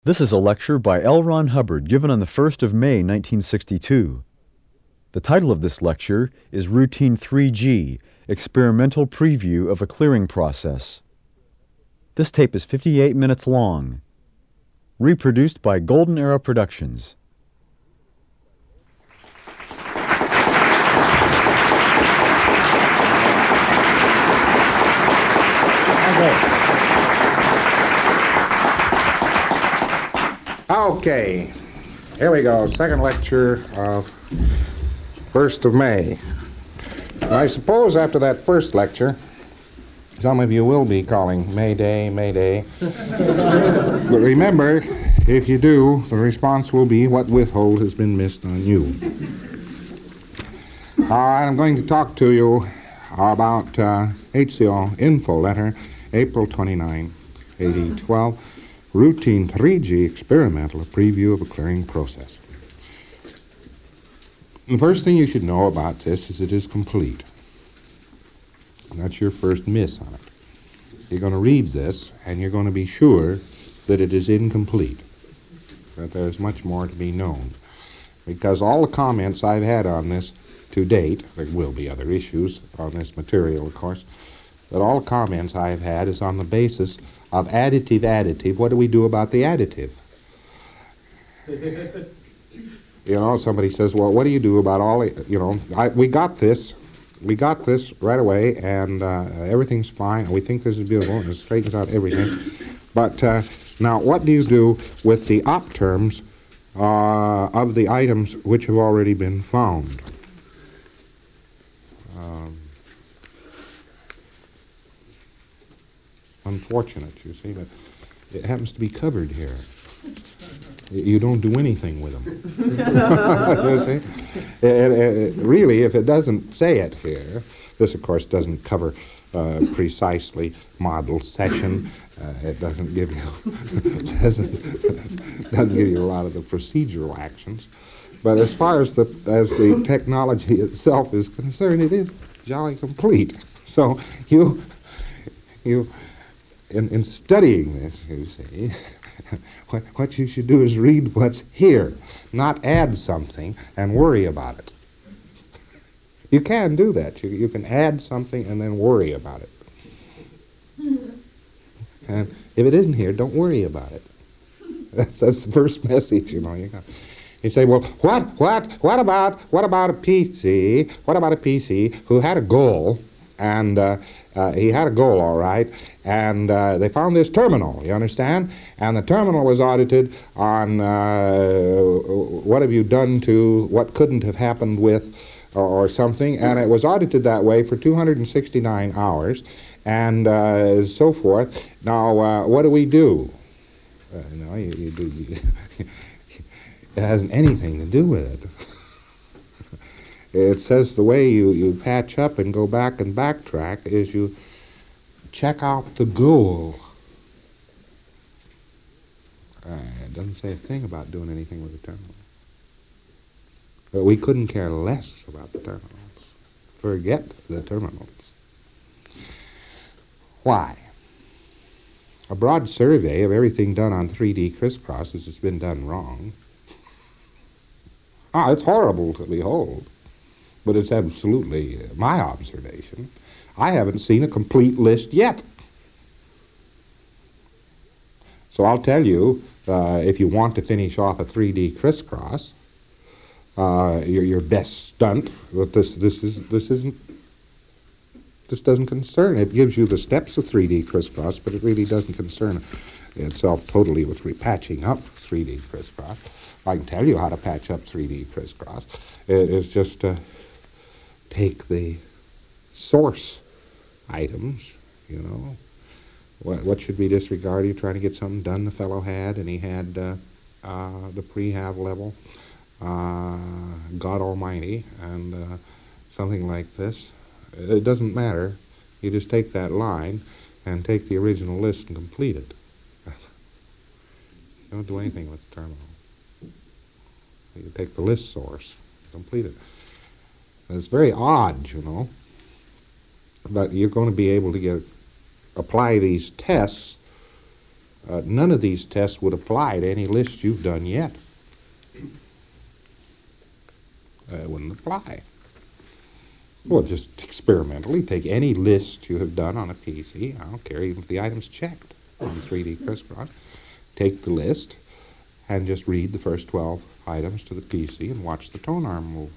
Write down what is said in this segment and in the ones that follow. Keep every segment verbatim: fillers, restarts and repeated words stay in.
This is a lecture by L. Ron Hubbard given on the first of May nineteen sixty-two. The title of this lecture is Routine three G, Experimental Preview of a Clearing Process. This tape is fifty-eight minutes long. Reproduced by Golden Era Productions. Okay, here we go, second lecture of first of May. I suppose after that first lecture, some of you will be calling May Day, May Day. But remember, if you do, the response will be what withhold has been missed on you. All right, I'm going to talk to you about uh, H C O info letter, April twenty-ninth, eighteen twelve. Routine three G experimental, a preview of a clearing process. The first thing you should know about this is it is complete. That's your first miss on it. You're going to read this and you're going to be sure that it is incomplete, that there's much more to be known. Because all the comments I've had on this to date, there will be other issues on this material, of course, but all the comments I've had is on the basis of additive additive. What do we do about the additive? You know, somebody says, well, what do you do about all the, you know, I, we got this, we got this right away, and uh, everything's fine, and we think this is beautiful, and it straightens out everything. But uh, now, what do you do with the op terms uh, of the items which have already been found? Um, Unfortunate, you see, but it happens to be covered here. You don't do anything with them. You see? It, it, really, if it doesn't say it here, this, of course, doesn't cover uh, precisely model section. Uh, it doesn't give you doesn't, doesn't give you a lot of the procedural actions. But as far as the as the technology itself is concerned, it is jolly complete. So you you. In, in studying this, you see, what, what you should do is read what's here, not add something and worry about it. You can do that. You, you can add something and then worry about it. And if it isn't here, don't worry about it. That's, that's the first message, you know. You got. You say, well, what, what, what about, what about a P C? What about a P C who had a goal, and uh, uh, he had a goal, all right, and uh, they found this terminal, you understand? And the terminal was audited on uh, what have you done to what couldn't have happened with, or, or something, and it was audited that way for two hundred sixty-nine hours, and uh, so forth. Now, uh, what do we do? Uh, no, you, you do. You it hasn't anything to do with it. It says the way you, you patch up and go back and backtrack is you check out the goal. Uh, it doesn't say a thing about doing anything with the terminal. But we couldn't care less about the terminals. Forget the terminals. Why? A broad survey of everything done on three D crisscrosses has been done wrong. Ah, it's horrible to behold. But it's absolutely my observation. I haven't seen a complete list yet. So I'll tell you, uh, if you want to finish off a three D crisscross, uh, your your best stunt. But this this is this isn't. This doesn't concern. It gives you the steps of three D crisscross, but it really doesn't concern itself totally with repatching up three D crisscross. I can tell you how to patch up three D crisscross. It, it's just. Uh, Take the source items, you know. What, what should be disregarded? You're trying to get something done the fellow had, and he had uh, uh, the pre-have level, uh, God Almighty, and uh, something like this. It doesn't matter. You just take that line and take the original list and complete it. You don't do anything with the terminal. You take the list source, complete it. It's very odd, you know, but you're going to be able to get apply these tests uh, none of these tests would apply to any list you've done yet. Uh, it wouldn't apply. Well, just experimentally take any list you have done on a P C. I don't care even if the item's checked on three D crisscross. Take the list and just read the first twelve items to the P C and watch the tone arm move.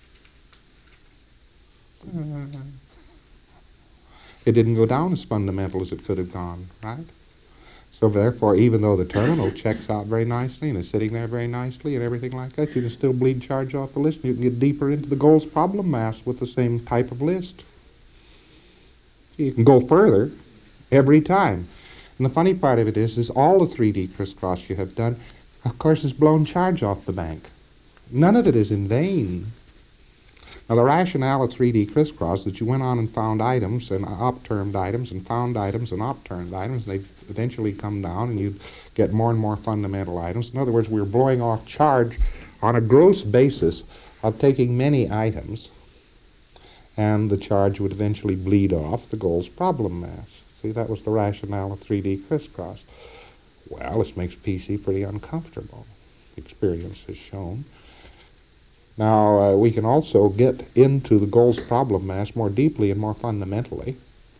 Uh, it didn't go down as fundamental as it could have gone, right? So therefore, even though the terminal checks out very nicely and is sitting there very nicely and everything like that, you can still bleed charge off the list and you can get deeper into the goals problem mass with the same type of list. You can go further every time. And the funny part of it is, is all the three D crisscross you have done, of course, is blown charge off the bank. None of it is in vain. Now, the rationale of three D crisscross is that you went on and found items and op-termed items and found items and op-termed items, and they eventually come down and you get more and more fundamental items. In other words, we were blowing off charge on a gross basis of taking many items, and the charge would eventually bleed off the goals problem mass. See, that was the rationale of three D crisscross. Well, this makes P C pretty uncomfortable. Experience has shown. Now, uh, we can also get into the goals problem mass more deeply and more fundamentally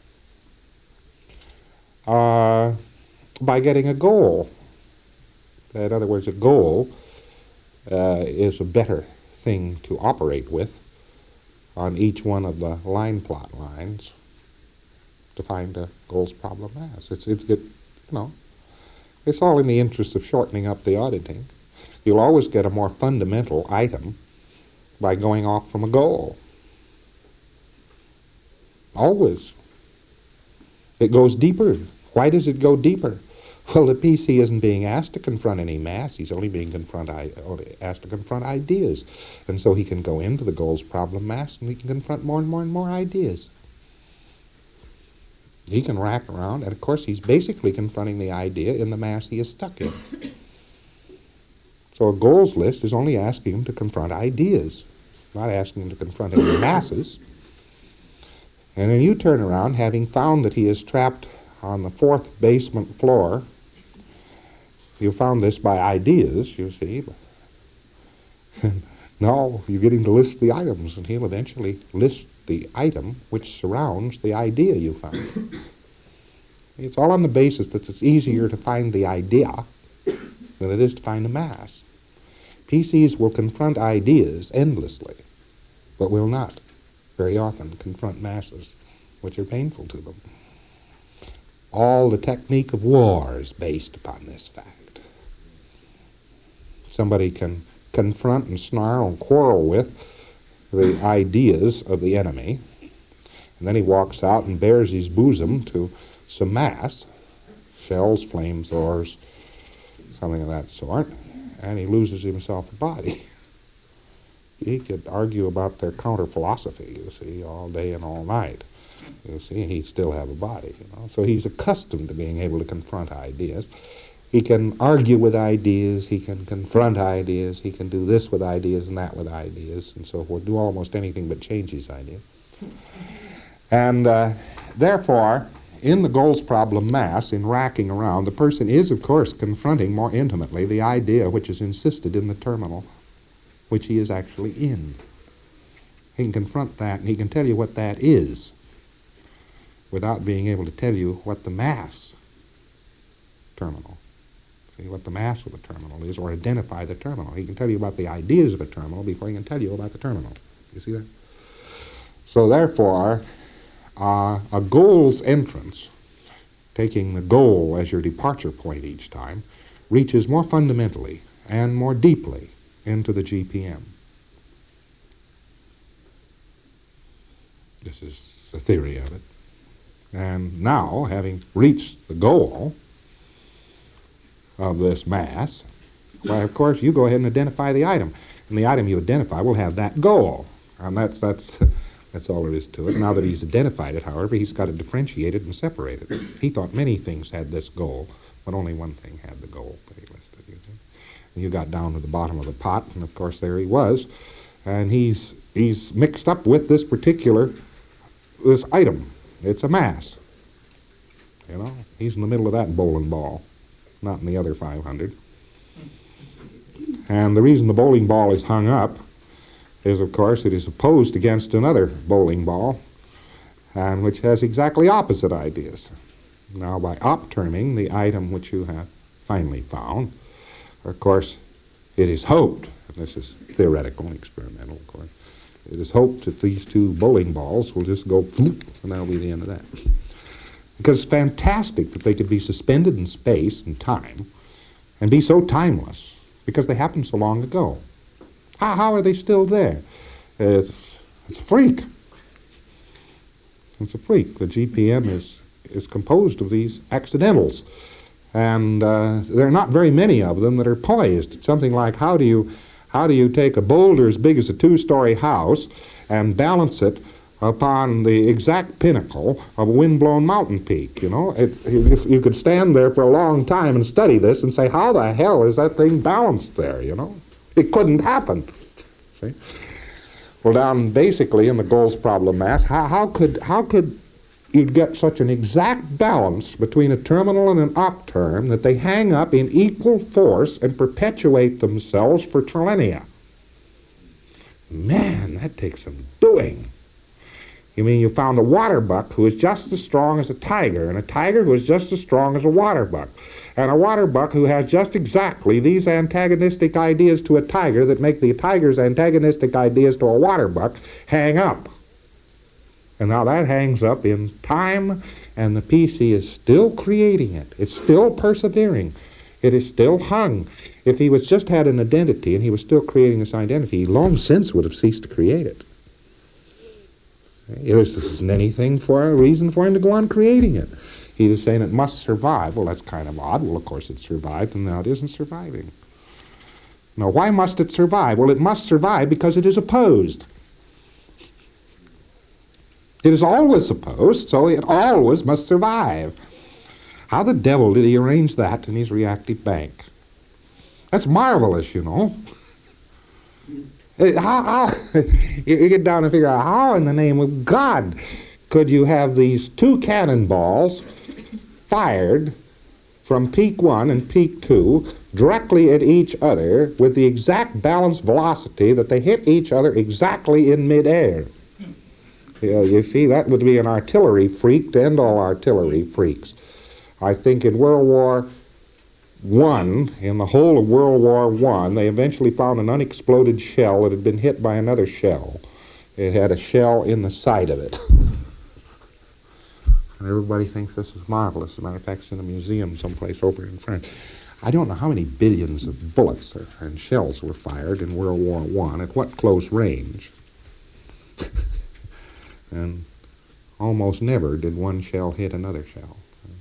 uh, by getting a goal. In other words, a goal uh, is a better thing to operate with on each one of the line plot lines to find a goals problem mass. It's, it's it, you know, it's all in the interest of shortening up the auditing. You'll always get a more fundamental item by going off from a goal. Always. It goes deeper. Why does it go deeper? Well, the P C isn't being asked to confront any mass. He's only being confront I- asked to confront ideas. And so he can go into the goals problem mass and he can confront more and more and more ideas. He can rack around, and of course he's basically confronting the idea in the mass he is stuck in. So a goals list is only asking him to confront ideas, not asking him to confront any masses. And then you turn around, having found that he is trapped on the fourth basement floor. You found this by ideas, you see. Now you get him to list the items, and he'll eventually list the item which surrounds the idea you found. It's all on the basis that it's easier to find the idea than it is to find a mass. P Cs will confront ideas endlessly, but will not very often confront masses, which are painful to them. All the technique of war is based upon this fact. Somebody can confront and snarl and quarrel with the ideas of the enemy, and then he walks out and bares his bosom to some mass, shells, flamethrowers, something of that sort, and he loses himself a body. He could argue about their counter-philosophy, you see, all day and all night. You see, and he'd still have a body, you know. So he's accustomed to being able to confront ideas. He can argue with ideas, he can confront ideas, he can do this with ideas and that with ideas, and so forth, do almost anything but change his ideas. And uh, therefore, in the goals problem mass, in racking around, the person is, of course, confronting more intimately the idea which is insisted in the terminal, which he is actually in. He can confront that, and he can tell you what that is without being able to tell you what the mass terminal, see, what the mass of the terminal is, or identify the terminal. He can tell you about the ideas of a terminal before he can tell you about the terminal. You see that? So therefore, Uh, a goals entrance, taking the goal as your departure point each time, reaches more fundamentally and more deeply into the G P M. This is the theory of it. And now, having reached the goal of this mass, why, of course, you go ahead and identify the item. And the item you identify will have that goal. And that's that's... That's all there is to it. Now that he's identified it, however, he's got it differentiated and separated. He thought many things had this goal, but only one thing had the goal that he listed. You see? And you got down to the bottom of the pot, and of course there he was. And he's he's mixed up with this particular, this item. It's a mass. You know, he's in the middle of that bowling ball. not in the other five hundred. And the reason the bowling ball is hung up is, of course, it is opposed against another bowling ball, and which has exactly opposite ideas. Now, by opterming the item which you have finally found, of course, it is hoped, and this is theoretical and experimental, of course, it is hoped that these two bowling balls will just go floop, and that'll be the end of that. Because it's fantastic that they could be suspended in space and time and be so timeless, because they happened so long ago. How, how are they still there? It's, it's a freak. It's a freak. The G P M is, is composed of these accidentals. And uh, there are not very many of them that are poised. It's something like, how do you how do you take a boulder as big as a two-story house and balance it upon the exact pinnacle of a wind-blown mountain peak? You know, it, if you could stand there for a long time and study this and say, how the hell is that thing balanced there? You know, it couldn't happen. See? Well, down basically in the Gould's problem mass, how, how could how could you'd get such an exact balance between a terminal and an opterm that they hang up in equal force and perpetuate themselves for trillennia? Man, that takes some doing. You mean you found a water buck who is just as strong as a tiger, and a tiger who is just as strong as a water buck, and a water buck who has just exactly these antagonistic ideas to a tiger that make the tiger's antagonistic ideas to a water buck hang up. And now that hangs up in time, and the P C is still creating it. It's still persevering. It is still hung. If he was just had an identity and he was still creating this identity, he long since would have ceased to create it. There isn't anything for a reason for him to go on creating it. He is saying it must survive. Well, that's kind of odd. Well, of course it survived, and now it isn't surviving. Now, why must it survive? Well, it must survive because it is opposed. It is always opposed, so it always must survive. How the devil did he arrange that in his reactive bank? That's marvelous, you know. How, how you get down and figure out how in the name of God could you have these two cannonballs fired from peak one and peak two directly at each other with the exact balanced velocity that they hit each other exactly in midair? You, you see, that would be an artillery freak to end all artillery freaks. I think in World War One, in the whole of World War One, they eventually found an unexploded shell that had been hit by another shell. It had a shell in the side of it. And everybody thinks this is marvelous. As a matter of fact, it's in a museum someplace over in France. I don't know how many billions of bullets and shells were fired in World War One, at what close range. And almost never did one shell hit another shell.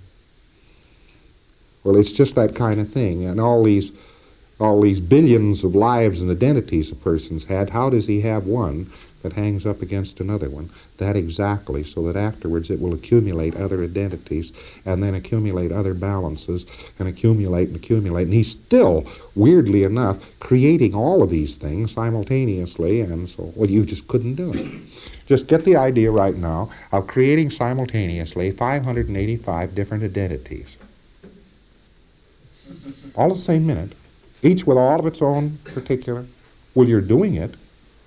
Well, it's just that kind of thing. And all these all these billions of lives and identities a person's had, how does he have one that hangs up against another one? That exactly, so that afterwards it will accumulate other identities and then accumulate other balances and accumulate and accumulate. And he's still, weirdly enough, creating all of these things simultaneously, and so, well, you just couldn't do it. Just get the idea right now of creating simultaneously five hundred eighty-five different identities. All the same minute, each with all of its own particular. Well, you're doing it.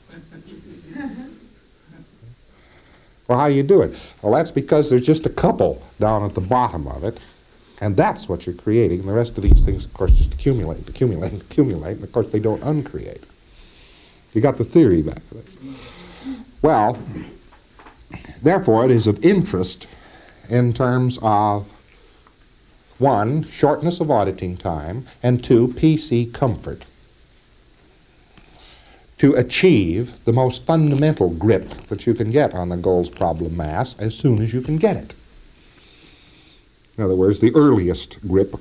Well, how do you do it? Well, that's because there's just a couple down at the bottom of it, and that's what you're creating. And the rest of these things, of course, just accumulate, accumulate, accumulate, and of course they don't uncreate. You got the theory back of this. Well, therefore, it is of interest in terms of one, shortness of auditing time, and two, P C comfort, to achieve the most fundamental grip that you can get on the Gould's problem mass as soon as you can get it. In other words, the earliest grip,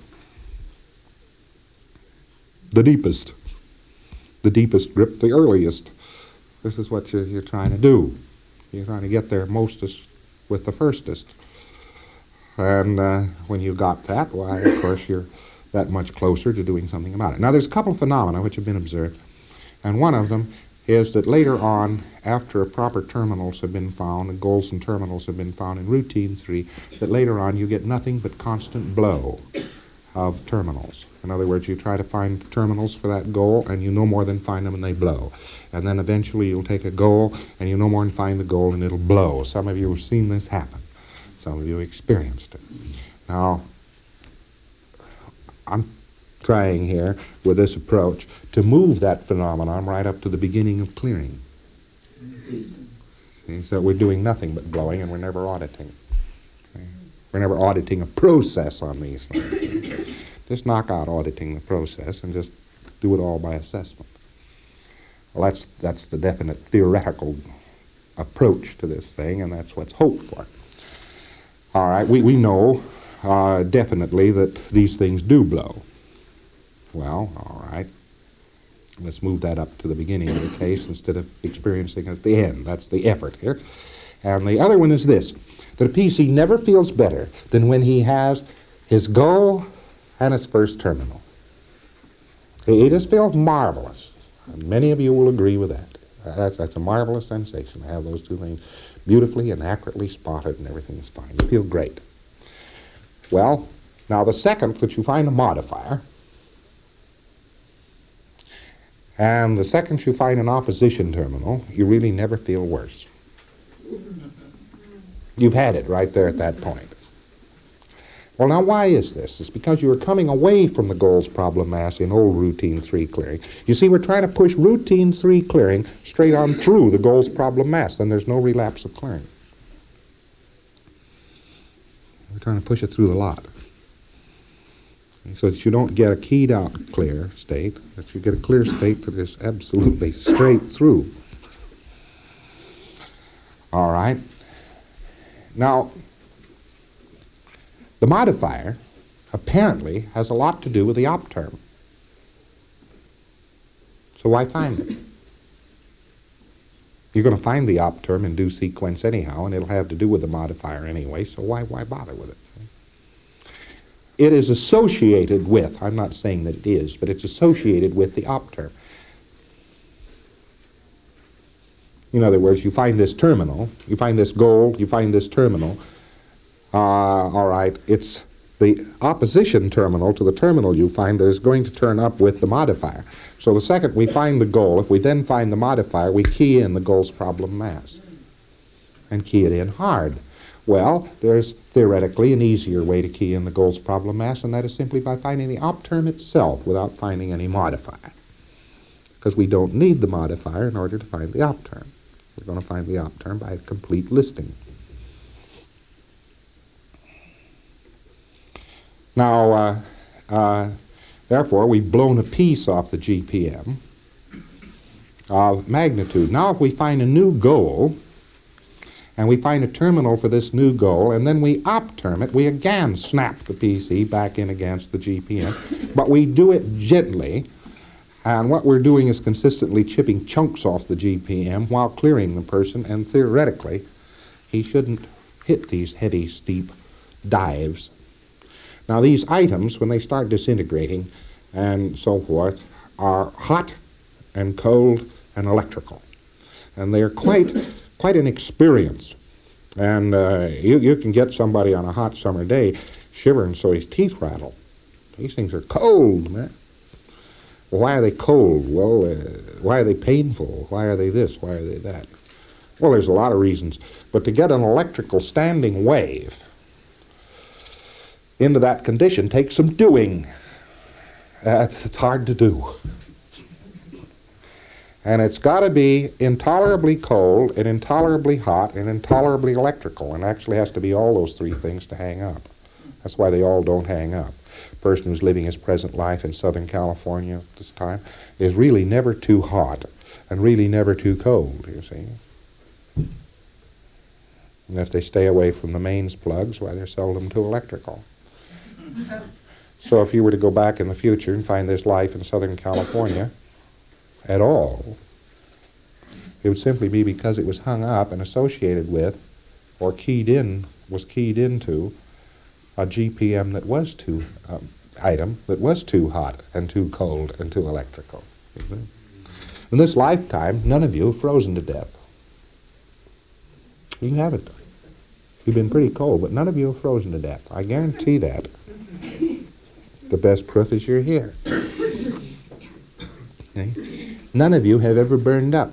the deepest. The deepest grip, the earliest. This is what you're, you're trying to do. You're trying to get there mostest with the firstest. And uh, when you got that, why, of course, you're that much closer to doing something about it. Now, there's a couple of phenomena which have been observed, and one of them is that later on, after proper terminals have been found, and Goldson terminals have been found in routine three, that later on you get nothing but constant blow. of terminals. In other words, you try to find terminals for that goal, and you no more than find them and they blow. And then eventually you'll take a goal, and you no more than find the goal and it'll blow. Some of you have seen this happen. Some of you experienced it. Now, I'm trying here with this approach to move that phenomenon right up to the beginning of clearing. See, so we're doing nothing but blowing, and we're never auditing. Okay? We're never auditing a process on these things. Just knock out auditing the process and just do it all by assessment. Well, that's that's the definite theoretical approach to this thing, and that's what's hoped for. All right, we, we know uh, definitely that these things do blow. Well, all right, let's move that up to the beginning of the case instead of experiencing it at the end. That's the effort here. And the other one is this, that a P C never feels better than when he has his goal and his first terminal. He just feels marvelous. And many of you will agree with that. That's, that's a marvelous sensation to have those two things beautifully and accurately spotted, and everything is fine. You feel great. Well, now the second that you find a modifier, and the second you find an opposition terminal, you really never feel worse. You've had it right there at that point. Well, now why is this? It's because you are coming away from the goals problem mass in old routine three clearing. You see, we're trying to push routine three clearing straight on through the goals problem mass. Then there's no relapse of clearing. We're trying to push it through the lot. So that you don't get a keyed out clear state, that you get a clear state that is absolutely straight through. All right. Now, the modifier apparently has a lot to do with the op term. So why find it? You're going to find the op term in due sequence anyhow, and it'll have to do with the modifier anyway, so why why bother with it? It is associated with, I'm not saying that it is, but it's associated with the op term. In other words, you find this terminal, you find this goal, you find this terminal, uh, all right, it's the opposition terminal to the terminal you find that is going to turn up with the modifier. So the second we find the goal, if we then find the modifier, we key in the goal's problem mass and key it in hard. Well, there's theoretically an easier way to key in the goal's problem mass, and that is simply by finding the op term itself without finding any modifier. Because we don't need the modifier in order to find the op term. We're going to find the op term by a complete listing. Now, uh, uh, therefore, we've blown a piece off the G P M of magnitude. Now, if we find a new goal, and we find a terminal for this new goal, and then we op-term it, we again snap the P C back in against the G P M, but we do it gently, and what we're doing is consistently chipping chunks off the G P M while clearing the person, and theoretically, he shouldn't hit these heavy, steep dives. Now, these items, when they start disintegrating and so forth, are hot and cold and electrical, and they're quite... quite an experience. And uh, you, you can get somebody on a hot summer day shivering so his teeth rattle. These things are cold, man. Well, why are they cold? Well, uh, why are they painful? Why are they this? Why are they that? Well, there's a lot of reasons. But to get an electrical standing wave into that condition takes some doing. Uh, it's, it's hard to do. And it's got to be intolerably cold and intolerably hot and intolerably electrical, and actually has to be all those three things to hang up. That's why they all don't hang up. A person who's living his present life in Southern California at this time is really never too hot and really never too cold, you see. And if they stay away from the mains plugs, why, they're seldom too electrical. So if you were to go back in the future and find this life in Southern California at all, it would simply be because it was hung up and associated with, or keyed in, was keyed into a G P M that was too, um, item that was too hot and too cold and too electrical. In this lifetime, none of you have frozen to death. You haven't. You've been pretty cold, but none of you have frozen to death. I guarantee that. The best proof is you're here. Okay? None of you have ever burned up.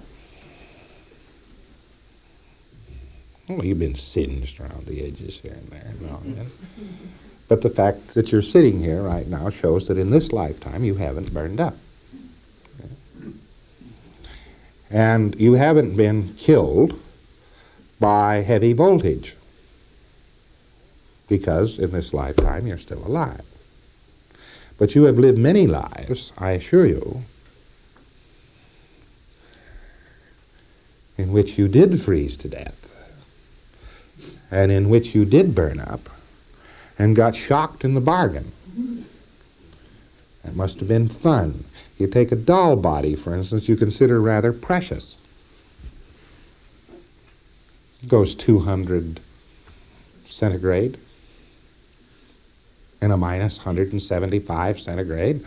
Well, you've been singed around the edges here and there. No, yeah. But the fact that you're sitting here right now shows that in this lifetime you haven't burned up. Okay? And you haven't been killed by heavy voltage, because in this lifetime you're still alive. But you have lived many lives, I assure you, in which you did freeze to death, and in which you did burn up, and got shocked in the bargain. That must have been fun. You take a doll body, for instance, you consider rather precious. It goes two hundred centigrade, and a minus one hundred seventy-five centigrade.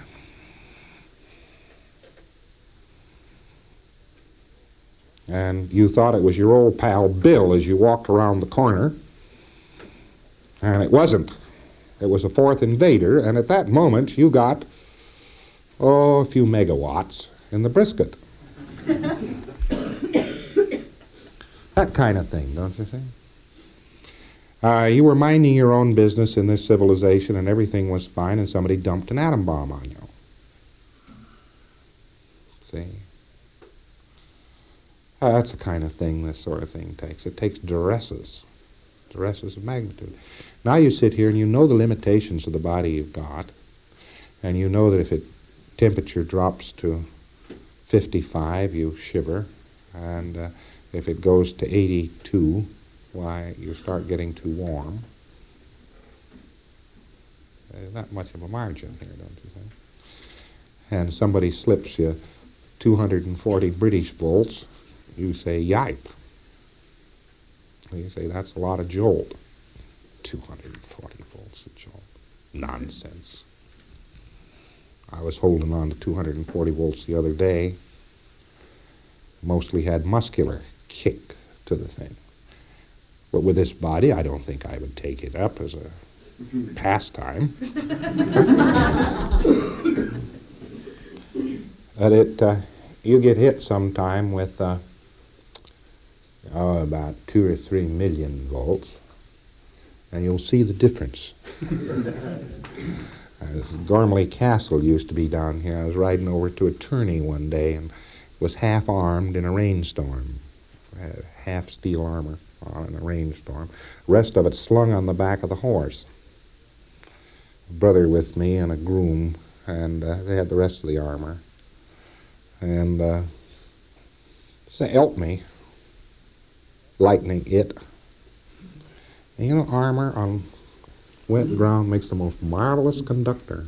And you thought it was your old pal Bill as you walked around the corner, and it wasn't. It was a fourth invader, and at that moment you got, oh, a few megawatts in the brisket. That kind of thing, don't you think? Uh, you were minding your own business in this civilization and everything was fine, and somebody dumped an atom bomb on you. See? Uh, that's the kind of thing this sort of thing takes. It takes duresses. Duresses of magnitude. Now you sit here and you know the limitations of the body you've got, and you know that if it temperature drops to fifty-five, you shiver, and uh, if it goes to eighty-two, why, you start getting too warm. There's not much of a margin here, don't you think? And somebody slips you two hundred forty British volts, you say, yipe. You say, that's a lot of jolt. two hundred forty volts a jolt. Nonsense. I was holding on to two hundred forty volts the other day. Mostly had muscular kick to the thing. But with this body, I don't think I would take it up as a pastime. But it, uh, you get hit sometime with uh, oh, about two or three million volts, and you'll see the difference. As Gormley Castle used to be down here. I was riding over to a tourney one day and was half armed in a rainstorm. I had half steel armor on in a rainstorm. Rest of it slung on the back of the horse. A brother with me and a groom, and uh, they had the rest of the armor. And uh, so help me, lightening it. And you know, armor on wet ground makes the most marvelous conductor.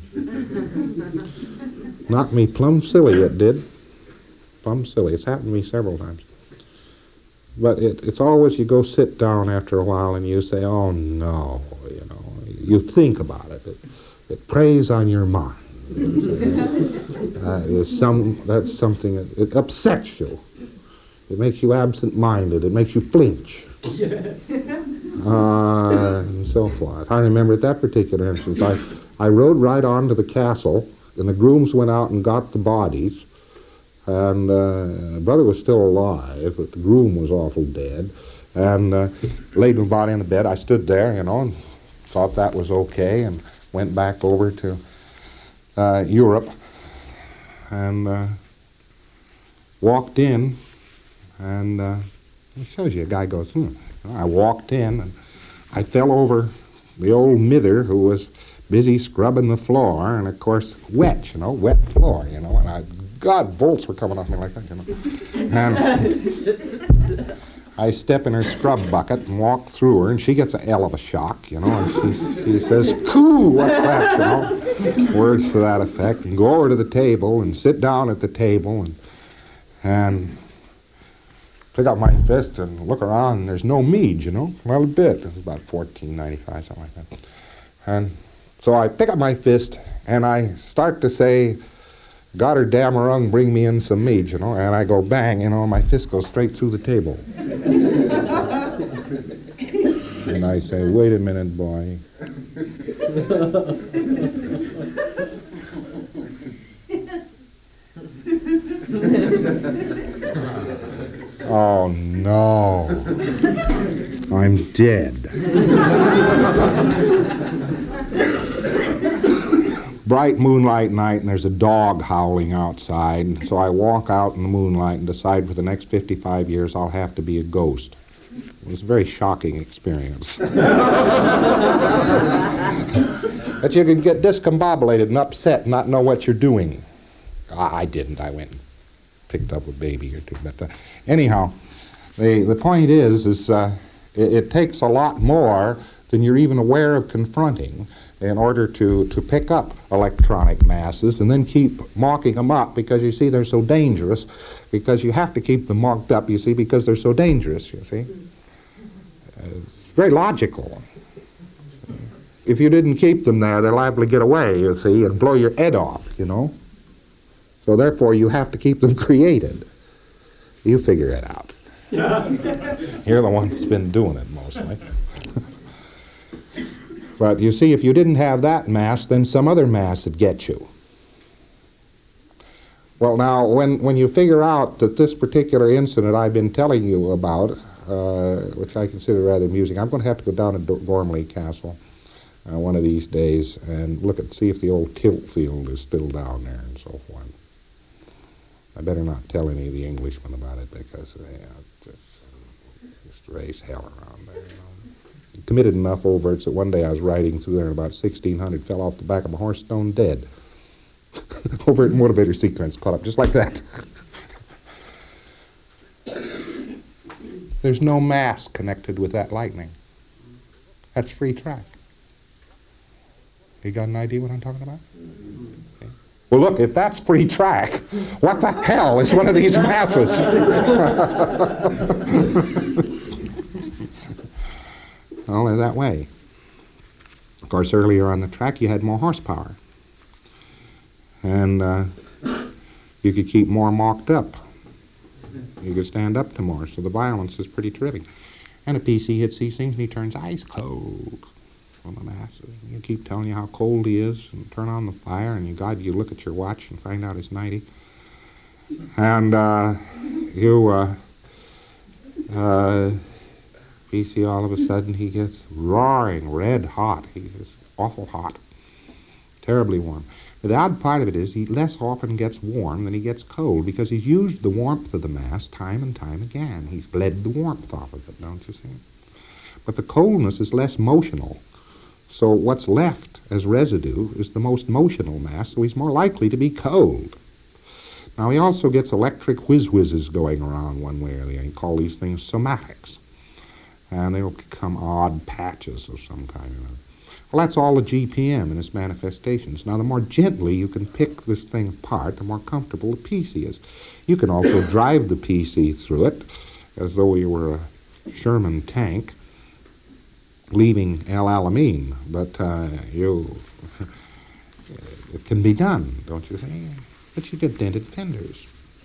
Knocked me plumb silly, it did. Plumb silly. It's happened to me several times. But it, it's always you go sit down after a while and you say, oh no, you know. You think about it. It, it preys on your mind. uh, it's some, that's something, that, it upsets you. It makes you absent-minded. It makes you flinch. Uh, and so forth. I remember at that particular instance, I, I rode right on to the castle, and the grooms went out and got the bodies, and uh, brother was still alive, but the groom was awful dead, and uh, laid my body on the bed. I stood there, you know, and thought that was okay, and went back over to uh, Europe, and uh, walked in, and uh, it shows you, a guy goes, hmm. I walked in, and I fell over the old mither who was busy scrubbing the floor, and of course, wet, you know, wet floor, you know, and I, God, bolts were coming off me like that, you know. And I step in her scrub bucket and walk through her, and she gets a hell of a shock, you know, and she, she says, "Coo, what's that," you know, words to that effect, and go over to the table and sit down at the table and and pick up my fist and look around, and there's no mead, you know, not a bit. It was about fourteen ninety-five, something like that. And so I pick up my fist, and I start to say, "God or Damarung, bring me in some mead," you know, and I go bang, you know, my fist goes straight through the table. And I say, "Wait a minute, boy." Oh, no. I'm dead. Bright moonlight night, and there's a dog howling outside. So I walk out in the moonlight and decide for the next fifty-five years I'll have to be a ghost. It was a very shocking experience. That you can get discombobulated and upset and not know what you're doing. I didn't. I went and picked up a baby or two. But uh, anyhow, the the point is, is uh, it, it takes a lot more than you're even aware of confronting in order to, to pick up electronic masses and then keep marking them up because, you see, they're so dangerous, because you have to keep them marked up, you see, because they're so dangerous, you see. Uh, it's very logical. If you didn't keep them there, they're liable to get away, you see, and blow your head off, you know. So therefore, you have to keep them created. You figure it out. You're the one that's been doing it mostly. But you see, if you didn't have that mass, then some other mass would get you. Well, now, when, when you figure out that this particular incident I've been telling you about, uh, which I consider rather amusing, I'm going to have to go down to Gormley Castle uh, one of these days and look at see if the old tilt field is still down there and so forth. I better not tell any of the Englishmen about it because they uh, just, uh, just raise hell around there, you know. Committed enough overts that one day I was riding through there and about sixteen hundred fell off the back of a horse stone dead. Overt motivator sequence caught up just like that. There's no mass connected with that lightning. That's free track. You got an idea what I'm talking about? Okay. Well, look, if that's free track, what the hell is one of these masses? Well, they're that way. Of course, earlier on the track, you had more horsepower. And uh, you could keep more marked up. You could stand up to more, so the violence is pretty terrific. And a P C hits these things, and he turns ice cold on the masses. You keep telling you how cold he is, and turn on the fire, and you God, you look at your watch and find out it's ninety. And uh, you... Uh, uh, P C all of a sudden he gets roaring red hot. He is awful hot, terribly warm. But the odd part of it is he less often gets warm than he gets cold because he's used the warmth of the mass time and time again. He's bled the warmth off of it, don't you see? But the coldness is less motional. So what's left as residue is the most motional mass, so he's more likely to be cold. Now he also gets electric whiz-whizzes going around one way or the other. You call these things somatics. And they'll become odd patches of some kind or other. Well, that's all the G P M and its manifestations. Now, the more gently you can pick this thing apart, the more comfortable the P C is. You can also drive the P C through it as though you were a Sherman tank, leaving El Alamein. But uh, you, it can be done, don't you think? But you get dented fenders.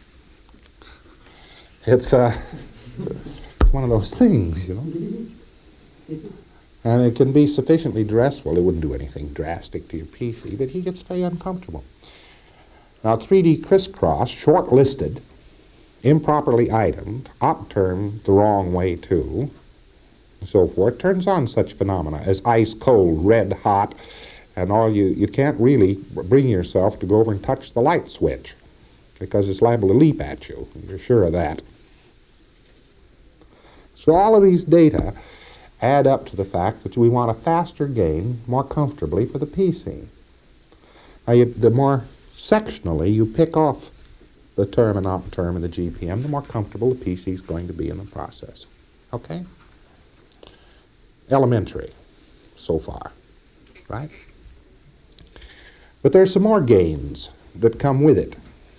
It's uh, it's one of those things, you know. And it can be sufficiently dressful. It wouldn't do anything drastic to your P C, but he gets very uncomfortable. Now, three D crisscross, short-listed, improperly itemed, op-termed the wrong way too, and so forth, turns on such phenomena as ice cold, red hot, and all you, you can't really bring yourself to go over and touch the light switch because it's liable to leap at you. You're sure of that. So all of these data add up to the fact that we want a faster gain more comfortably for the P C. Now, you, the more sectionally you pick off the term and op-term and the G P M, the more comfortable the P C is going to be in the process. Okay? Elementary so far, right? But there's some more gains that come with it.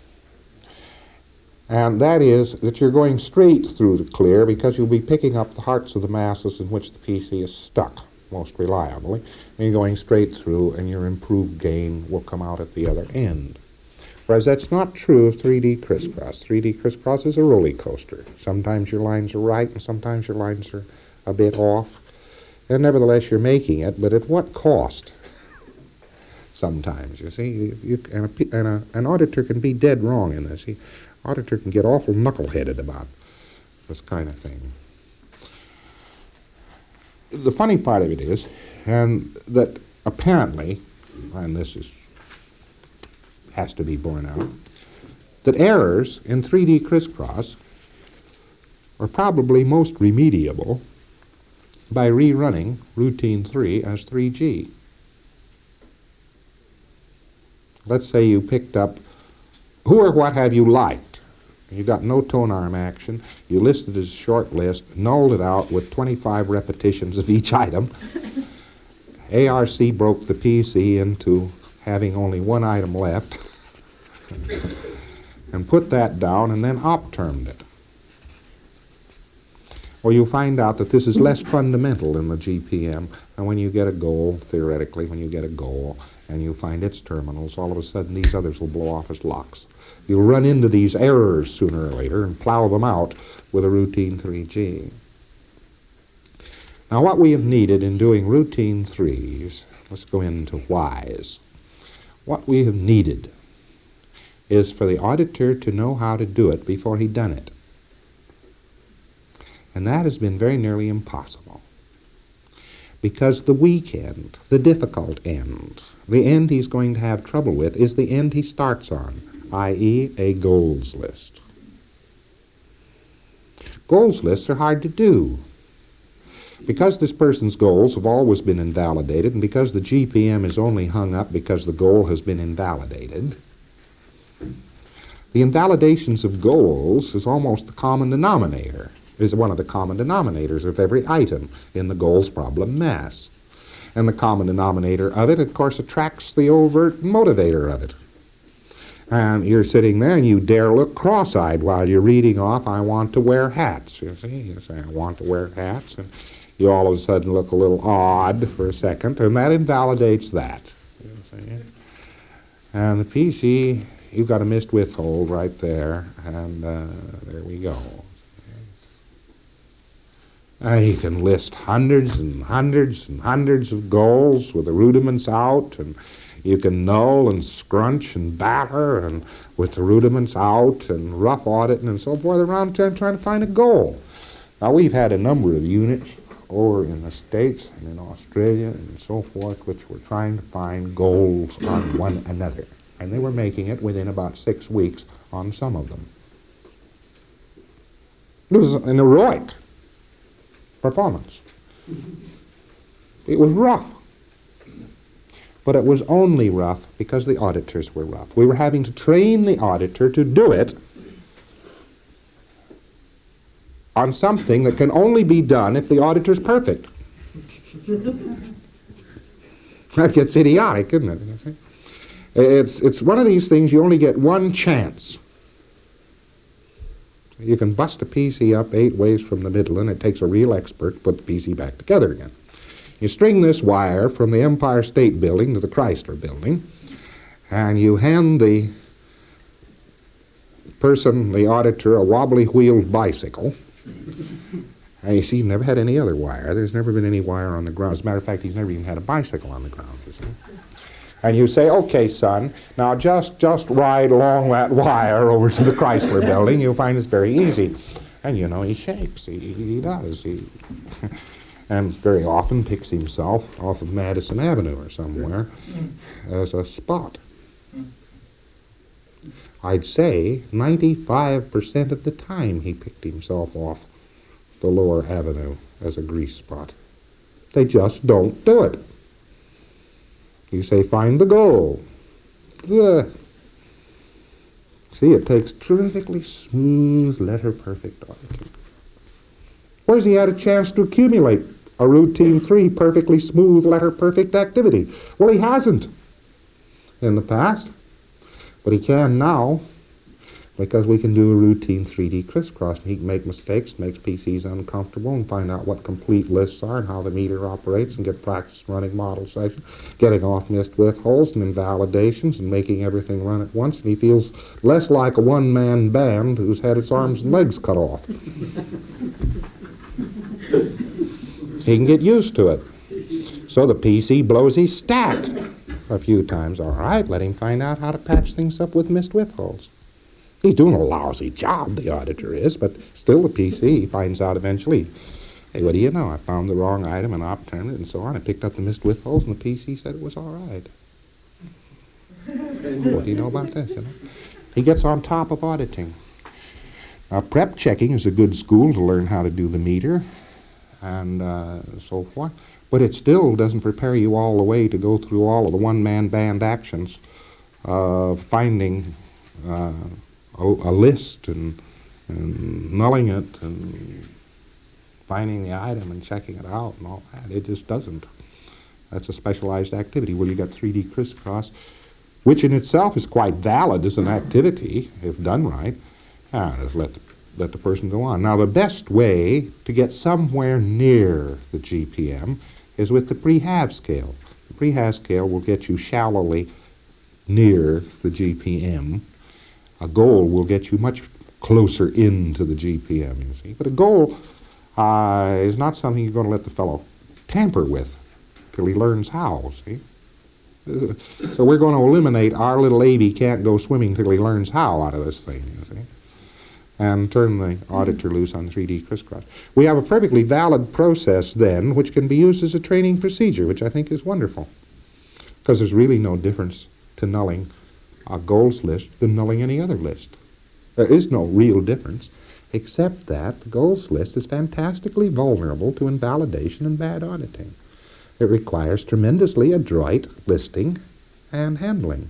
And that is that you're going straight through the clear because you'll be picking up the hearts of the masses in which the P C is stuck most reliably. And you're going straight through and your improved gain will come out at the other end. Whereas that's not true of three D crisscross. three D crisscross is a roller coaster. Sometimes your lines are right and sometimes your lines are a bit off. And nevertheless you're making it, but at what cost? sometimes, you see. You, you, and a, and a, an auditor can be dead wrong in this. He, auditor can get awful knuckleheaded about this kind of thing. The funny part of it is, and that apparently, and this is has to be borne out, that errors in three D crisscross are probably most remediable by rerunning routine three as three G. Let's say you picked up who or what have you liked. You got no tone arm action. You listed as a short list, nulled it out with twenty-five repetitions of each item. A R C broke the P C into having only one item left and put that down and then op-termed it. Or you'll find out that this is less fundamental than the G P M, and when you get a goal, theoretically, when you get a goal and you find its terminals, all of a sudden these others will blow off as locks. You'll run into these errors sooner or later and plow them out with a routine three G. Now what we have needed in doing routine threes, let's go into whys. What we have needed is for the auditor to know how to do it before he'd done it. And that has been very nearly impossible. Because the weak end, the difficult end, the end he's going to have trouble with is the end he starts on, that is a goals list. Goals lists are hard to do. Because this person's goals have always been invalidated, and because the G P M is only hung up because the goal has been invalidated, the invalidations of goals is almost the common denominator, is one of the common denominators of every item in the goals problem mess. And the common denominator of it, of course, attracts the overt motivator of it. And you're sitting there and you dare look cross-eyed while you're reading off, I want to wear hats. You see, you say, I want to wear hats, and you all of a sudden look a little odd for a second, and that invalidates that. You see? And the P C, you've got a missed withhold right there, and uh, there we go. Uh, you can list hundreds and hundreds and hundreds of goals with the rudiments out, and you can null and scrunch and batter and with the rudiments out and rough auditing and so forth around trying to find a goal. Now, we've had a number of units over in the States and in Australia and so forth which were trying to find goals on one another. And they were making it within about six weeks on some of them. It was an heroic performance. It was rough. But it was only rough because the auditors were rough. We were having to train the auditor to do it on something that can only be done if the auditor's perfect. That gets idiotic, isn't it? It's, it's one of these things you only get one chance. You can bust a P C up eight ways from the middle, and it takes a real expert to put the P C back together again. You string this wire from the Empire State Building to the Chrysler Building, and you hand the person, the auditor, a wobbly-wheeled bicycle. And you see, he's never had any other wire. There's never been any wire on the ground. As a matter of fact, he's never even had a bicycle on the ground, you see. And you say, okay, son, now just, just ride along that wire over to the Chrysler Building. You'll find it's very easy. And, you know, he shakes. He, he does. He... and very often picks himself off of Madison Avenue or somewhere as a spot. I'd say ninety-five percent of the time he picked himself off the lower avenue as a grease spot. They just don't do it. You say, find the goal. Ugh. See, it takes terrifically smooth, letter-perfect auditing. Where's he had a chance to accumulate a routine three perfectly smooth, letter-perfect activity? Well, he hasn't in the past, but he can now because we can do a routine three D crisscross. He can make mistakes, makes P Cs uncomfortable, and find out what complete lists are and how the meter operates, and get practice running model sessions, getting off missed withholds and invalidations, and making everything run at once. And he feels less like a one-man band who's had its arms and legs cut off. He can get used to it. So the P C blows his stack. a few times. All right, let him find out how to patch things up with missed width holes. He's doing a lousy job, the auditor is, but still the P C finds out eventually, hey, what do you know? I found the wrong item and op-termed it and so on. I picked up the missed width holes and the P C said it was all right. What do you know about this? You know? He gets on top of auditing. Now, prep checking is a good school to learn how to do the meter and uh, so forth, but it still doesn't prepare you all the way to go through all of the one-man band actions of finding uh, a, a list and, and nulling it and finding the item and checking it out and all that. It just doesn't. That's a specialized activity. Well, you got three D crisscross, which in itself is quite valid as an activity if done right. Ah, just let the, let the person go on. Now, the best way to get somewhere near the G P M is with the pre-halve scale. The pre-halve scale will get you shallowly near the G P M. A goal will get you much closer into the G P M, you see. But a goal uh, is not something you're going to let the fellow tamper with till he learns how, see. Uh, so we're going to eliminate our little Avy can't go swimming till he learns how out of this thing, you see, and turn the auditor loose on three D crisscross. We have a perfectly valid process then which can be used as a training procedure, which I think is wonderful, because there's really no difference to nulling a goals list than nulling any other list. There is no real difference, except that the goals list is fantastically vulnerable to invalidation and bad auditing. It requires tremendously adroit listing and handling.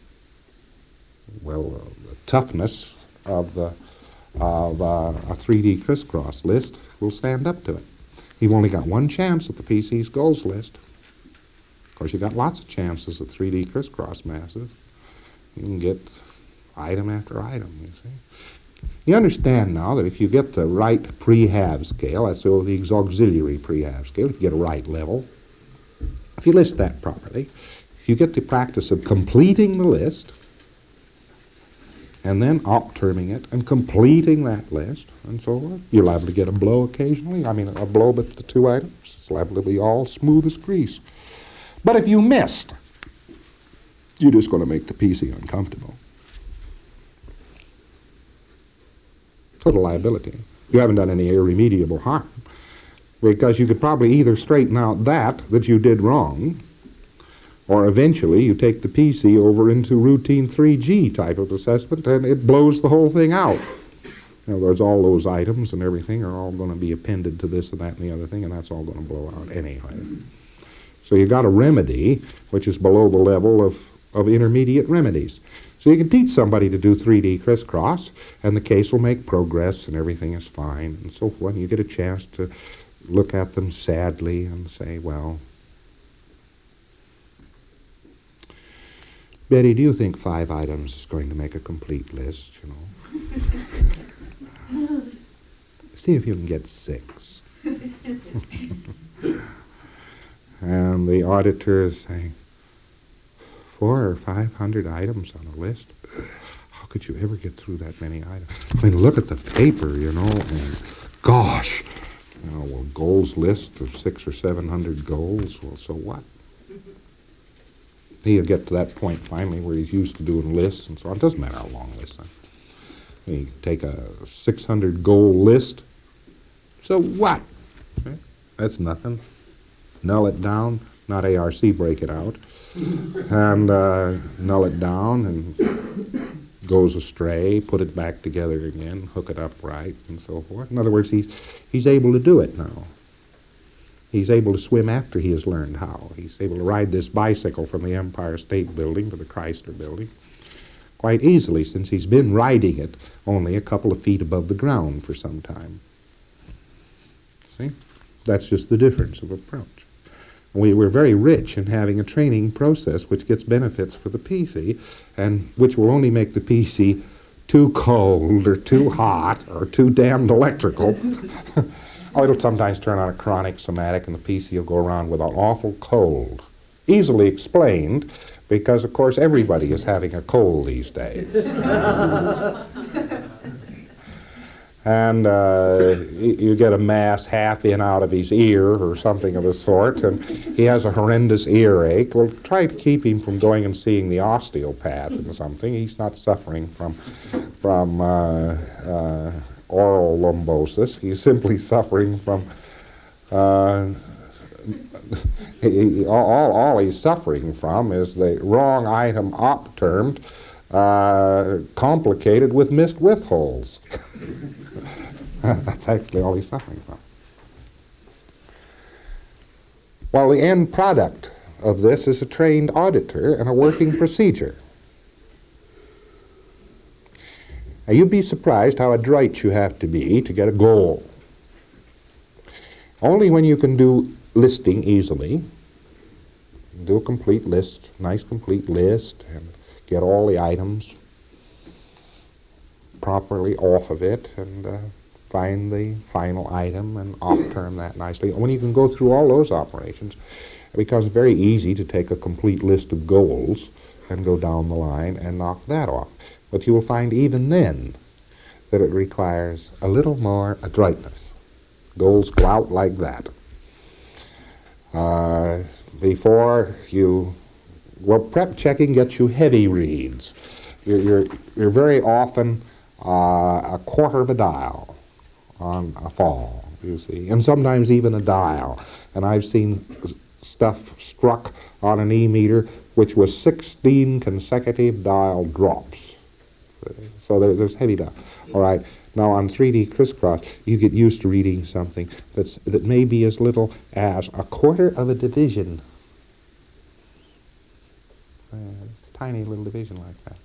Well, uh, the toughness of the of uh, a three D crisscross list will stand up to it. You've only got one chance at the P C's goals list. Of course, you've got lots of chances at three D crisscross masses. You can get item after item, you see. You understand now that if you get the right pre-halve scale, that's so the auxiliary pre-halve scale, if you get a right level, if you list that properly, if you get the practice of completing the list, and then op-terming it and completing that list, and so on, you're liable to get a blow occasionally. I mean, a blow with the two items. It's liable to be all smooth as grease. But if you missed, you're just going to make the P C uncomfortable. Total liability. You haven't done any irremediable harm, because you could probably either straighten out that that you did wrong, or eventually you take the P C over into routine three G type of assessment and it blows the whole thing out. In other words, all those items and everything are all going to be appended to this and that and the other thing, and that's all going to blow out anyway. So you got a remedy which is below the level of, of intermediate remedies. So you can teach somebody to do three D crisscross, and the case will make progress and everything is fine and so forth. And you get a chance to look at them sadly and say, well, Betty, do you think five items is going to make a complete list, you know? See if you can get six. And the auditor is saying, four or five hundred items on a list? How could you ever get through that many items? I mean, look at the paper, you know, and gosh, you know, well, goals list of six or seven hundred goals, well, so what? He'll get to that point finally where he's used to doing lists and so on. It doesn't matter how long lists are. You take a six hundred goal list. So what? Okay. That's nothing. Null it down, not A R C break it out, and uh, null it down and goes astray, put it back together again, hook it up right, and so forth. In other words, he's, he's able to do it now. He's able to swim after he has learned how. He's able to ride this bicycle from the Empire State Building to the Chrysler Building quite easily, since he's been riding it only a couple of feet above the ground for some time. See? That's just the difference of approach. We, we're very rich in having a training process which gets benefits for the P C, and which will only make the P C too cold or too hot or too damned electrical. Oh, it'll sometimes turn on a chronic somatic, and the P C will go around with an awful cold. Easily explained, because, of course, everybody is having a cold these days. and uh, you get a mass half in out of his ear or something of the sort, and he has a horrendous earache. Well, try to keep him from going and seeing the osteopath or something. He's not suffering from from uh, uh, oral lumbosis. He's simply suffering from uh, he, all, all he's suffering from is the wrong item op-termed Uh, complicated with missed withholds. That's actually all he's suffering from. Well, the end product of this is a trained auditor and a working procedure. Now, you'd be surprised how adroit you have to be to get a goal. Only when you can do listing easily, do a complete list, nice complete list, and get all the items properly off of it, and uh, find the final item and op-term that nicely. When you can go through all those operations, it becomes very easy to take a complete list of goals and go down the line and knock that off. But you will find even then that it requires a little more adroitness. Goals go out like that. Uh, before you Well, prep checking gets you heavy reads. You're, you're, you're very often uh, a quarter of a dial on a fall, you see, and sometimes even a dial. And I've seen stuff struck on an E-meter which was sixteen consecutive dial drops. So there, there's heavy dial. All right. Now on three D crisscross, you get used to reading something that's that may be as little as a quarter of a division. Uh, tiny little division like that.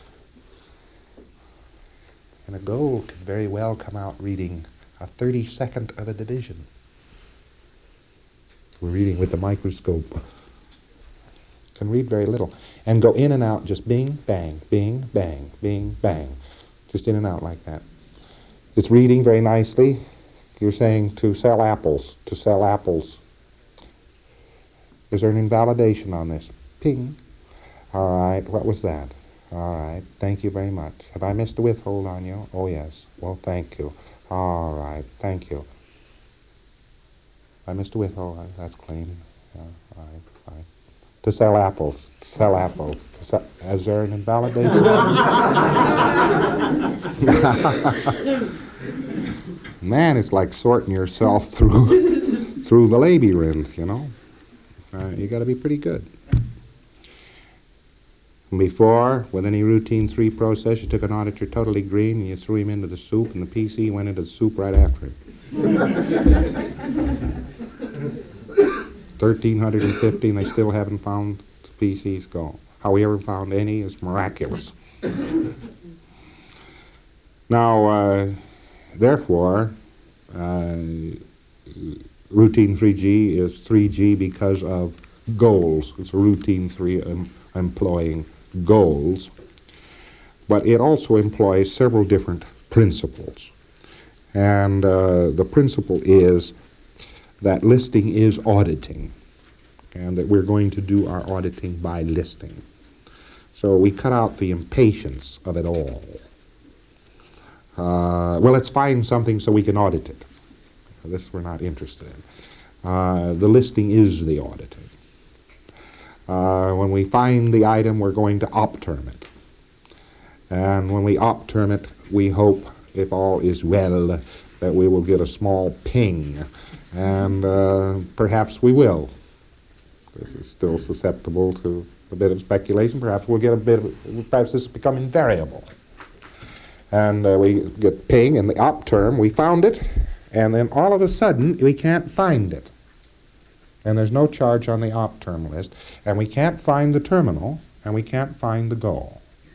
And a goal can very well come out reading a thirty-second of a division. We're reading with the microscope. Can read very little. And go in and out, just bing, bang, bing, bang, bing, bang. Just in and out like that. It's reading very nicely. You're saying to sell apples, to sell apples. Is there an invalidation on this? Ping. All right, what was that? All right, thank you very much. Have I missed a withhold on you? Oh, yes. Well, thank you. All right, thank you. I missed a withhold. That's clean. Yeah, all right, fine. To sell apples. To sell apples. To sell, is there an invalidation? Man, it's like sorting yourself through through the labyrinth, you know. Uh, you got to be pretty good. Before, with any routine three process, you took an auditor totally green and you threw him into the soup, and the P C went into the soup right after him. thirteen fifty, and they still haven't found the P C's goal. How we ever found any is miraculous. Now, uh, therefore, uh, routine three G is three G because of goals. It's a routine three um, employing goals, but it also employs several different principles. And uh, the principle is that listing is auditing, and that we're going to do our auditing by listing. So we cut out the impatience of it all. Uh, well, let's find something so we can audit it. This we're not interested in. Uh, the listing is the auditing. Uh, when we find the item, we're going to op-term it. And when we op-term it, we hope, if all is well, that we will get a small ping. And uh, perhaps we will. This is still susceptible to a bit of speculation. Perhaps we'll get a bit of, perhaps this will become invariable. And uh, we get ping, and the op-term, we found it, and then all of a sudden, we can't find it. And there's no charge on the op-term list, and we can't find the terminal, and we can't find the goal.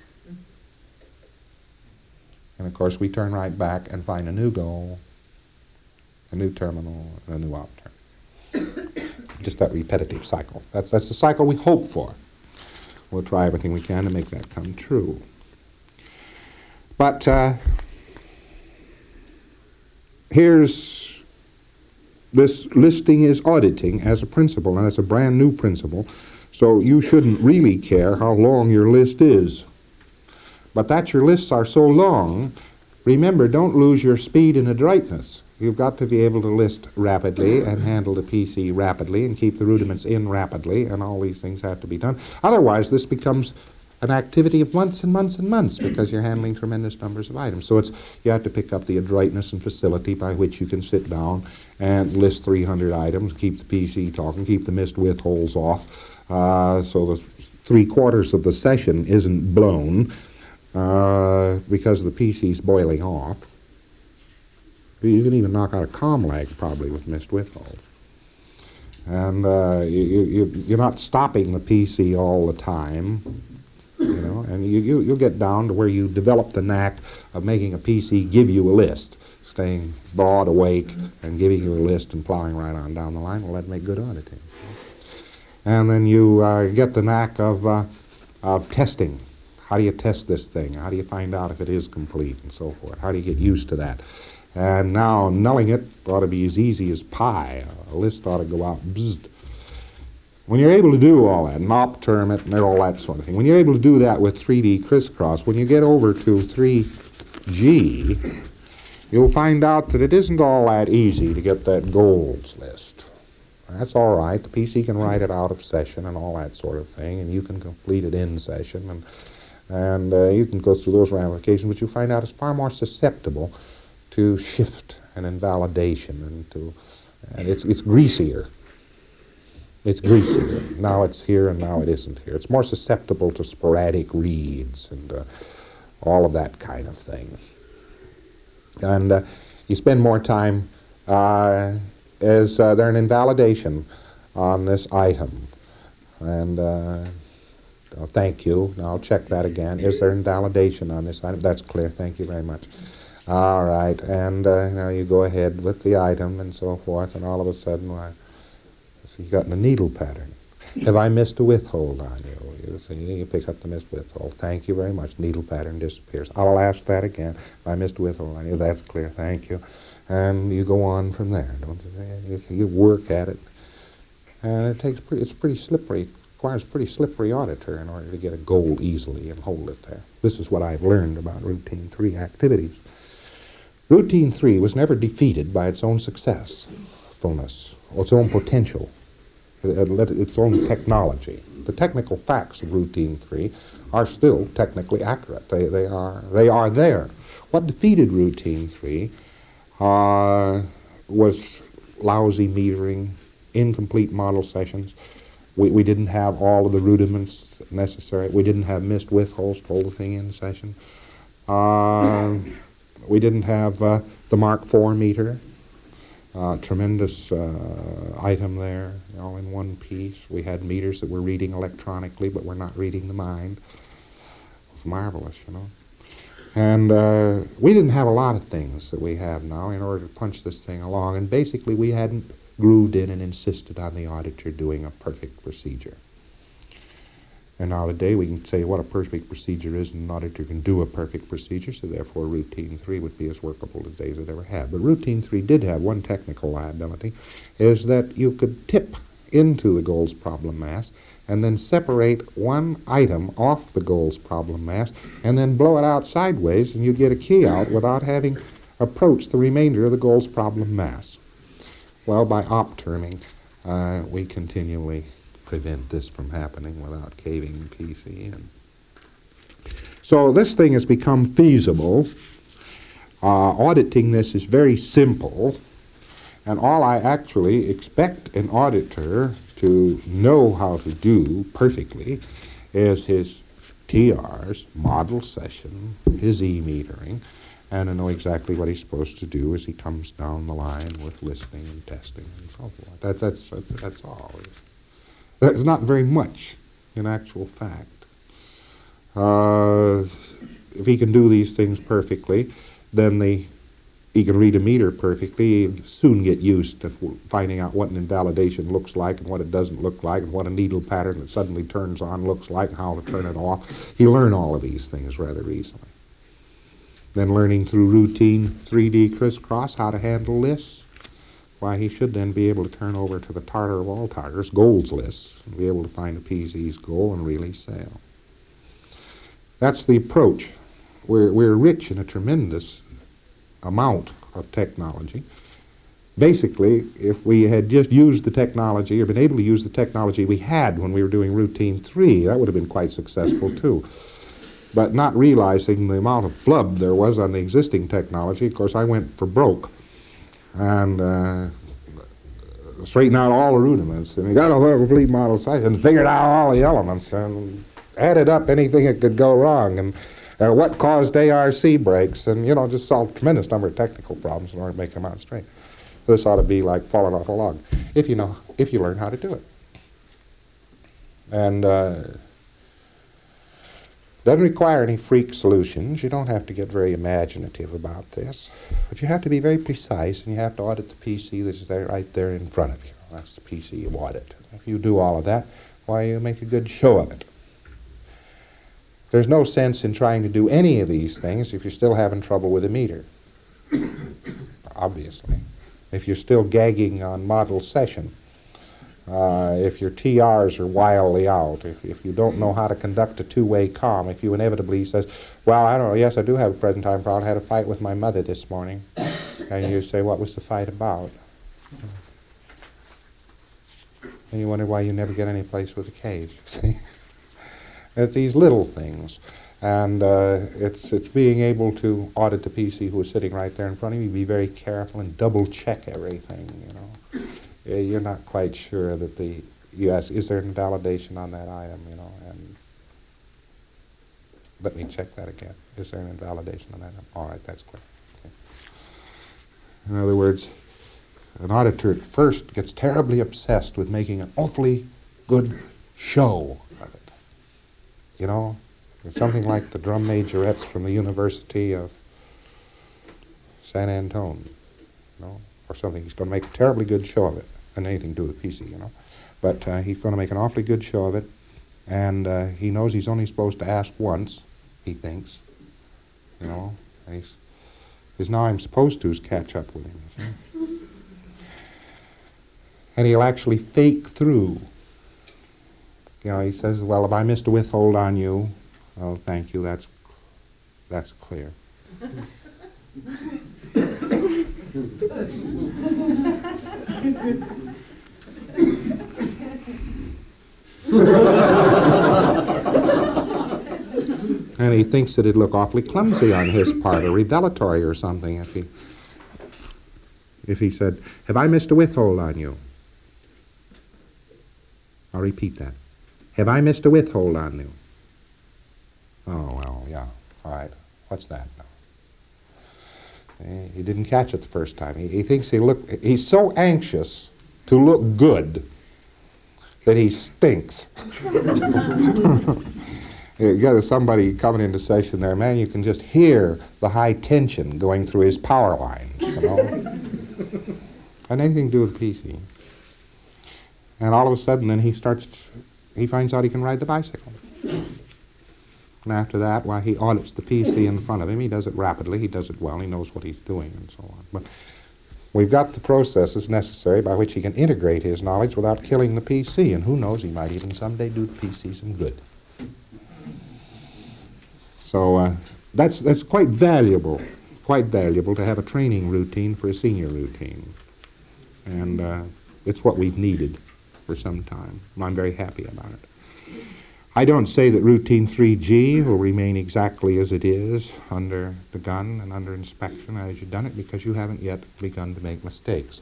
And of course, we turn right back and find a new goal, a new terminal, and a new op-term. Just that repetitive cycle. That's, that's the cycle we hope for. We'll try everything we can to make that come true. But uh, here's this listing is auditing as a principle, and it's a brand new principle, so you shouldn't really care how long your list is. But that your lists are so long Remember, don't lose your speed and adroitness. You've got to be able to list rapidly and handle the P C rapidly and keep the rudiments in rapidly, and all these things have to be done. Otherwise, this becomes an activity of months and months and months because you're handling tremendous numbers of items. So it's you have to pick up the adroitness and facility by which you can sit down and list three hundred items, keep the P C talking, keep the missed with holes off, uh, so the three quarters of the session isn't blown uh, because the P C's boiling off. You can even knock out a comm lag probably with missed with holes. And uh, you, you, you're not stopping the P C all the time. You know, and you, you, you'll get down to where you develop the knack of making a P C give you a list, staying broad awake and giving you a list and plowing right on down the line. Well, that'd make good auditing. And then you uh, get the knack of, uh, of testing. How do you test this thing? How do you find out if it is complete and so forth? How do you get used to that? And now nulling it ought to be as easy as pie. A list ought to go out bzzzt. When you're able to do all that, and op-term it and all that sort of thing, when you're able to do that with three D crisscross, when you get over to three G, you'll find out that it isn't all that easy to get that goals list. That's all right. The P C can write it out of session and all that sort of thing, and you can complete it in session, and and uh, you can go through those ramifications, but you find out it's far more susceptible to shift and invalidation, and to and it's it's greasier. It's greasier. Now it's here and now it isn't here. It's more susceptible to sporadic reads and uh, all of that kind of thing. And uh, you spend more time uh, as uh, there's an invalidation on this item. And uh, oh, thank you. Now I'll check that again. Is there invalidation on this item? That's clear. Thank you very much. All right. And uh, now you go ahead with the item and so forth, and all of a sudden, why? You've gotten a needle pattern. Have I missed a withhold on you? You see, you pick up the missed withhold. Thank you very much. Needle pattern disappears. I'll ask that again. If I missed a withhold on you, that's clear. Thank you. And you go on from there. Don't you? You work at it, and it takes pretty. It's pretty slippery. It requires a pretty slippery auditor in order to get a goal easily and hold it there. This is what I've learned about routine three activities. Routine three was never defeated by its own successfulness or its own potential. Its own technology. The technical facts of routine three are still technically accurate. They they are they are there. What defeated routine three uh, was lousy metering, incomplete model sessions. We we didn't have all of the rudiments necessary. We didn't have missed with holes to hold the thing in session. Uh, we didn't have uh, the Mark four meter. Uh, tremendous uh, item there, all in one piece. We had meters that were reading electronically, but were not reading the mind. It was marvelous, you know. And uh, we didn't have a lot of things that we have now in order to punch this thing along, and basically we hadn't grooved in and insisted on the auditor doing a perfect procedure. And now today we can say what a perfect procedure is, and an auditor can do a perfect procedure, so therefore routine three would be as workable today as it ever had. But routine three did have one technical liability, is that you could tip into the goals problem mass and then separate one item off the goals problem mass and then blow it out sideways, and you'd get a key out without having approached the remainder of the goals problem mass. Well, by op-terming, uh, we continually prevent this from happening without caving the P C in. So this thing has become feasible. Uh, auditing this is very simple, and all I actually expect an auditor to know how to do perfectly is his T Rs, model session, his E-metering, and to know exactly what he's supposed to do as he comes down the line with listening and testing and so forth. That, that's, that's, that's all. There's not very much, in actual fact. Uh, if he can do these things perfectly, then the, he can read a meter perfectly. He'll soon get used to finding out what an invalidation looks like and what it doesn't look like, and what a needle pattern that suddenly turns on looks like, and how to turn it off. He'll learn all of these things rather easily. Then learning through routine three D crisscross how to handle lists. Why, he should then be able to turn over to the Tartar of all Tartars, goals lists, and be able to find a P Z's goal and really sail. That's the approach. We're, we're rich in a tremendous amount of technology. Basically, if we had just used the technology or been able to use the technology we had when we were doing routine three, that would have been quite successful too. But not realizing the amount of flub there was on the existing technology, of course, I went for broke and uh, straightened out all the rudiments and got a complete model site and figured out all the elements and added up anything that could go wrong and uh, what caused A R C breaks and, you know, just solved a tremendous number of technical problems in order to make them out straight. This ought to be like falling off a log, if you know, if you learn how to do it. And uh, doesn't require any freak solutions. You don't have to get very imaginative about this, but you have to be very precise, and you have to audit the P C that's there, right there in front of you. That's the P C you audit. If you do all of that, why, you make a good show of it. There's no sense in trying to do any of these things if you're still having trouble with a meter, obviously. If you're still gagging on model session, uh, if your T Rs are wildly out, if, if you don't know how to conduct a two-way comm, if you inevitably says, well, I don't know, yes, I do have a present time problem. I had a fight with my mother this morning. And you say, what was the fight about? And you wonder why you never get any place with a cage, see? It's these little things. And uh, it's it's being able to audit the P C who is sitting right there in front of you, be very careful and double check everything, you know. Uh, you're not quite sure that the, you ask, is there invalidation on that item, you know, and let me check that again. Is there an invalidation on that item? All right, that's clear. Okay. In other words, an auditor at first gets terribly obsessed with making an awfully good show of it, you know. It's something like the drum majorettes from the University of San Antone, you know, or something. He's going to make a terribly good show of it, and anything to do with P C, you know. But uh, he's going to make an awfully good show of it, and uh, he knows he's only supposed to ask once, he thinks, you know. And he's, his now I'm supposed to's catch up with him, you see. And he'll actually fake through. You know, he says, well, if I missed a withhold on you, oh, thank you, that's that's clear. And he thinks that it'd look awfully clumsy on his part, or revelatory or something, if he if he said, have I missed a withhold on you? I'll repeat that. Have I missed a withhold on you? Oh, well, yeah. All right. What's that now? Eh, He didn't catch it the first time. He, he thinks he look. He's so anxious to look good that he stinks. You got somebody coming into session there, man, you can just hear the high tension going through his power lines, you know. And anything to do with P C. And all of a sudden, then he starts, he finds out he can ride the bicycle. And after that, why, he audits the P C in front of him. He does it rapidly. He does it well. He knows what he's doing and so on. But we've got the processes necessary by which he can integrate his knowledge without killing the P C. And who knows, he might even someday do the P C some good. So uh, that's that's quite valuable, quite valuable to have a training routine for a senior routine. And uh, it's what we've needed for some time. And I'm very happy about it. I don't say that routine three G will remain exactly as it is under the gun and under inspection as you've done it, because you haven't yet begun to make mistakes.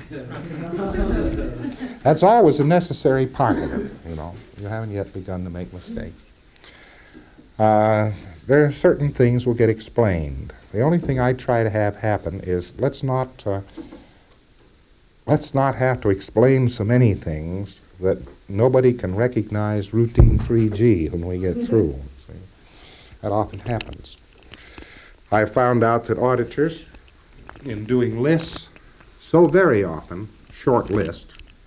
That's always a necessary part of it, you know. You haven't yet begun to make mistakes. Uh, there are certain things will get explained. The only thing I try to have happen is let's not uh, let's not have to explain so many things that nobody can recognize routine three G when we get through. See? That often happens. I found out that auditors, in doing lists, so very often, short list,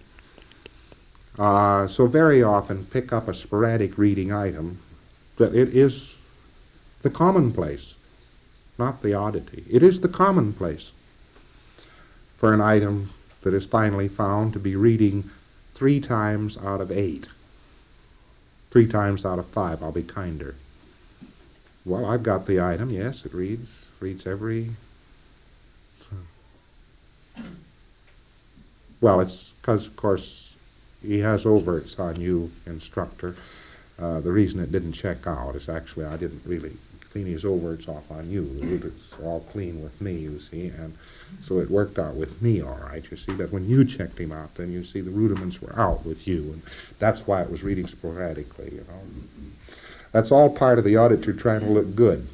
uh, so very often pick up a sporadic reading item that it is the commonplace, not the oddity. It is the commonplace for an item that is finally found to be reading three times out of eight. Three times out of five, I'll be kinder. Well, I've got the item, yes, it reads, reads every Well, it's because, of course, he has overts on you, instructor. Uh, the reason it didn't check out is actually I didn't really clean his overts off on you. The rudiments are all clean with me, you see, and so it worked out with me all right, you see. But when you checked him out, then you see the rudiments were out with you, and that's why it was reading sporadically, you know. That's all part of the auditor trying to look good.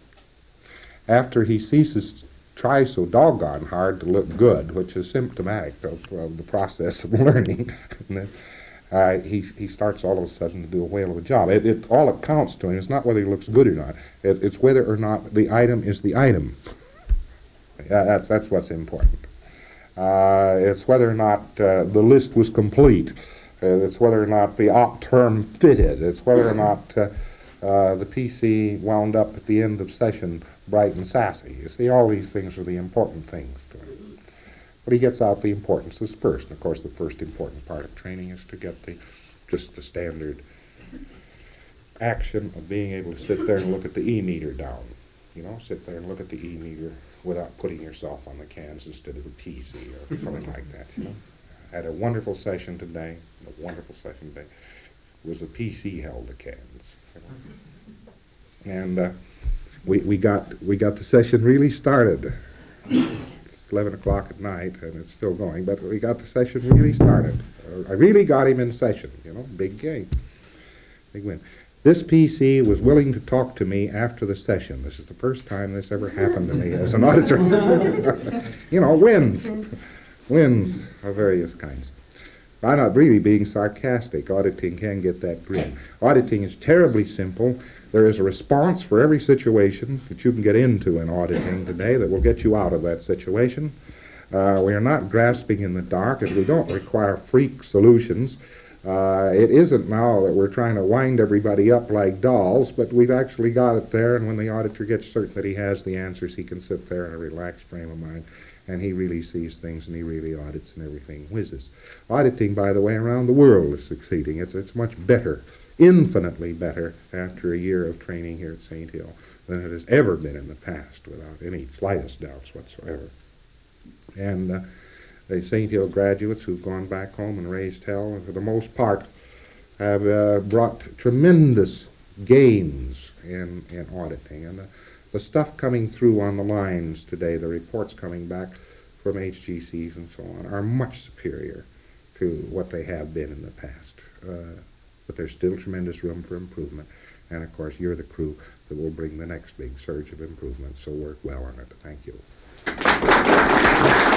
After he ceases to try so doggone hard to look good, which is symptomatic of, of the process of learning, and then, Uh, he he starts all of a sudden to do a whale of a job. It, it all it counts to him is not whether he looks good or not. It, it's whether or not the item is the item. Yeah, that's that's what's important. Uh, it's whether or not uh, the list was complete. Uh, it's whether or not the op term fitted. It's whether or not uh, uh, the P C wound up at the end of session bright and sassy. You see, all these things are the important things to him. But he gets out the importances first. And of course, the first important part of training is to get the just the standard action of being able to sit there and look at the E meter down. You know, sit there and look at the E meter without putting yourself on the cans instead of the P C or something like that. You know, I had a wonderful session today. A wonderful session today. It was the P C held the cans. You know? And uh, we we got we got the session really started. eleven o'clock at night, and it's still going, but we got the session really started. Uh, I really got him in session, you know, big game. Big win. This P C was willing to talk to me after the session. This is the first time this ever happened to me as an auditor. You know, wins. Wins of various kinds. I'm not really being sarcastic. Auditing can get that grin. Auditing is terribly simple. There is a response for every situation that you can get into in auditing today that will get you out of that situation. Uh, we are not grasping in the dark, and we don't require freak solutions. Uh, it isn't now that we're trying to wind everybody up like dolls, but we've actually got it there, and when the auditor gets certain that he has the answers, he can sit there in a relaxed frame of mind, and he really sees things, and he really audits, and everything whizzes. Auditing, by the way, around the world is succeeding. It's, it's much better, infinitely better, after a year of training here at Saint Hill than it has ever been in the past, without any slightest doubts whatsoever. And uh, the Saint Hill graduates who've gone back home and raised hell, and for the most part, have uh, brought tremendous gains in, in auditing. And the, the stuff coming through on the lines today, the reports coming back from H G Cs and so on, are much superior to what they have been in the past. Uh, but there's still tremendous room for improvement. And, of course, you're the crew that will bring the next big surge of improvement, so work well on it. Thank you.